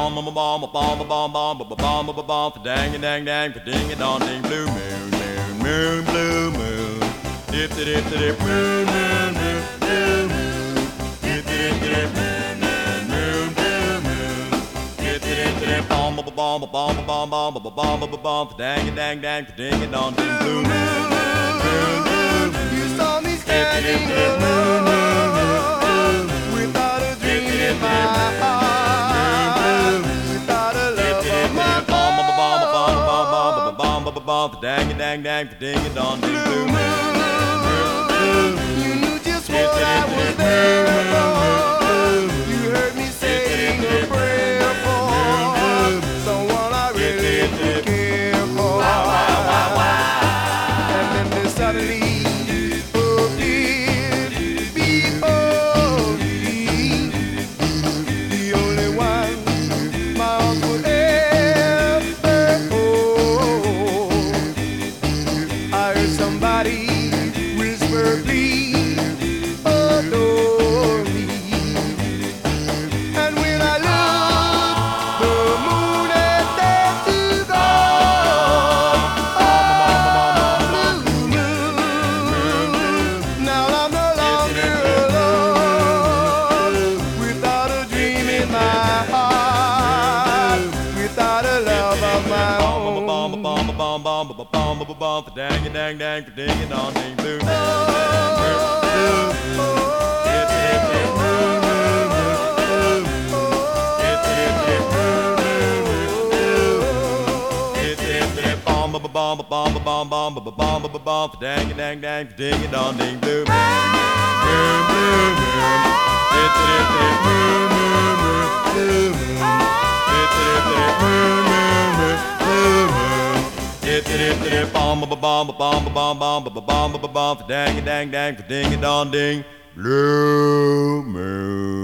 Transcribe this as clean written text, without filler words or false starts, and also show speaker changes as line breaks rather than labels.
bomb, bomb, bomb, bomb, bomb, bomb, bomb, bomb, bomb, dang, dang, dang, ding, dong, ding, blue moon, moon, moon, blue moon, dip, dip, dip, moon, moon, moon, blue moon, dip, dip, dip, moon, moon, moon, blue moon, dip, dip, dip, bomb, bomb, bomb, bomb, bomb, bomb, bomb, bomb, bomb, dang, dang, dang, ding, dong, ding, blue moon, moon, moon,
You saw me standing alone without a dream in my heart, without a love of my
bomb, dang, dang, dang, ding, dong, ding, blue moon.
You knew just what I was there for. You heard me saying a prayer for someone I really care for. And then there suddenly appeared before me the only one my heart would ever hold. I heard somebody whisper, please adore me. And when I looked, the moon had dared to go. Oh, blue moon, now I'm no longer alone, without a dream in my heart, without a love of my own.
Dang, dang, dang, ding, dong, ding, blue. Dang, dang, dang, ding, dong, ding, blue. Bomb, bomb, bomb, bomb, bomb, bomb, bomb, bomb, dang, dang, dang, ding, dong, ding, blue moon.